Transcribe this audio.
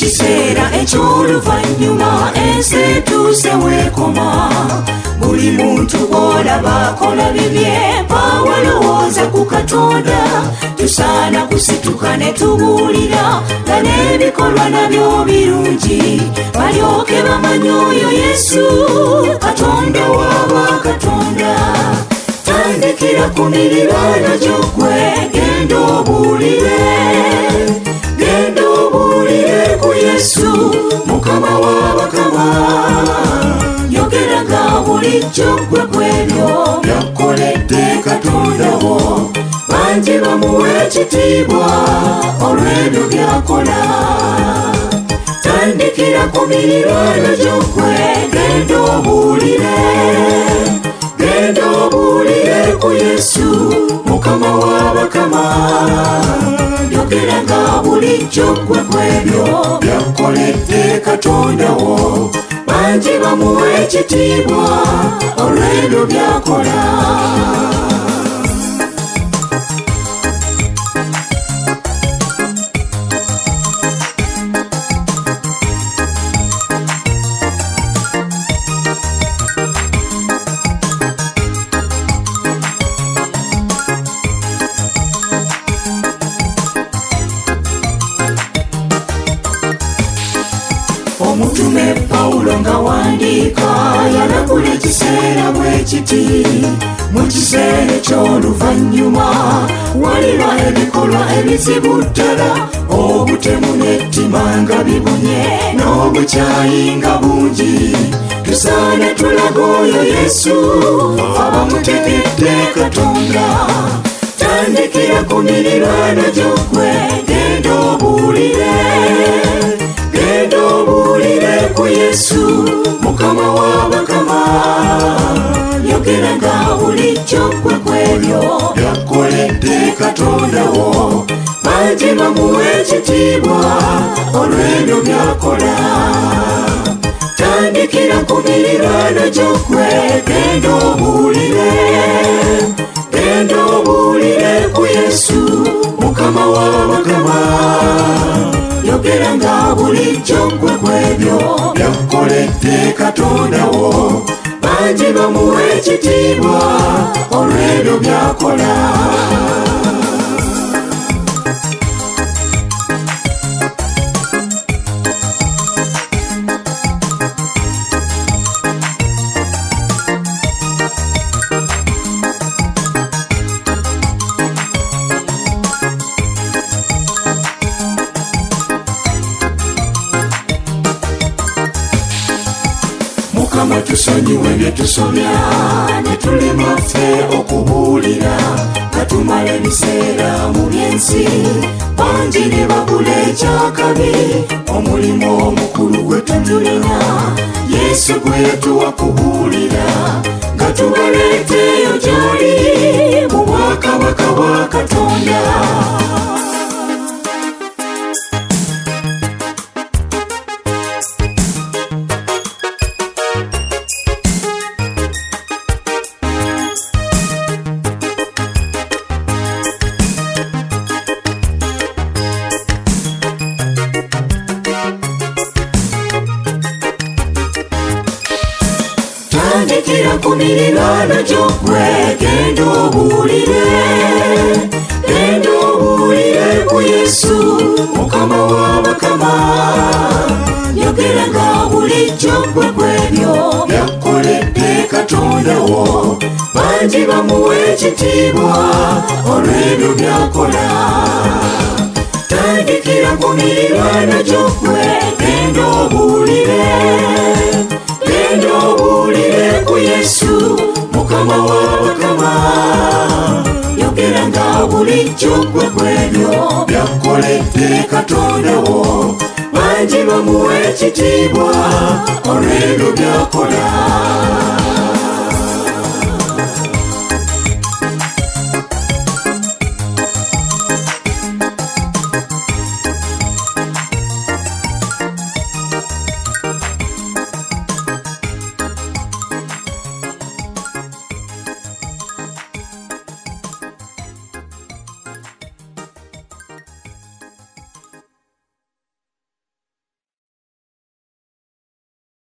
kiseera eky'oluvannyuma ensi etuuse weekoma. Buli muntu gw'olaba akola bibye bawalowooza ku Katonda. Tusaana kusituka ne tubuulira nga n'ebikolwa nabyo birungi, balyoke bamanye oyo Yesu Katonda w'abakatonda. Tandikira ku miriraano gy'ogwe, genda obuulire ku Yesu Mukama w'abakama. Yogeranga bulijjo gwe kw'ebyo byakoledde Katonda wo, bangi bamuwa ekitiibwa olw'ebyo byakola. Tandikira ku miriraano gy'ogwe, genda obuulire ku Yesu Mukama w'abakama. Yogeranga bulijjo gwe kw'ebyo byakoledde Katonda wo, bangi bamuwa ekitiibwa olw'ebyo byakola. Omutume Pawulo nga wandiika yalagula ekiseera bwe kiti. Mu kiseera eky'oluvannyuma waliba ebikolwa ebizibu ddala, obutemu n'ettima nga bibunye, n'obukyayi nga bungi. Tusaana tulaga oyo Yesu abamutegedde Katonda. Tandikira ku miriraano gy'ogwe, genda obuulire ku Yesu Mukama w'abakama. Yogeranga bulijjo gwe kw'ebyo byakoledde Katonda wo, bangi bamuwa ekitiibwa olw'ebyo byakola. Tandikira ku miriraano gy'ogwe, genda obuulire ku Yesu Mukama w'abakama. Yogeranga bulijjo gwe kw'ebyo byakoledde Katonda wo, bangi bamuwa ekitiibwa olw'ebyo byakola. Mukama tusonyiwe bye tusobya, ne tulema ffe okubuulira, nga tumala ebiseera mu by'ensi, bangi ne bagula ekyakabi. Omulimu omukulu gwe tutulina Yesu gwe yatuwa kubuulira, nga tubaleeteyo gy'oli mu bwakabaka bwa Katonda. Tandikira ku miriraano gy'ogwe, genda obuulire ku Yesu Mukama w'abakama. Yogeranga bulijjo gwe kw'ebyo byakoledde Katonda wo, bangi bamuwa ekitiibwa olw'ebyo byakola. Tandikira ku miriraano gy'ogwe, genda obuulire ku Yesu Mukama w'abakama. Yogeranga bulijjo gwe kw'ebyo byakoledde Katonda wo, bangi bamuwa ekitiibwa olw'ebyo byakola.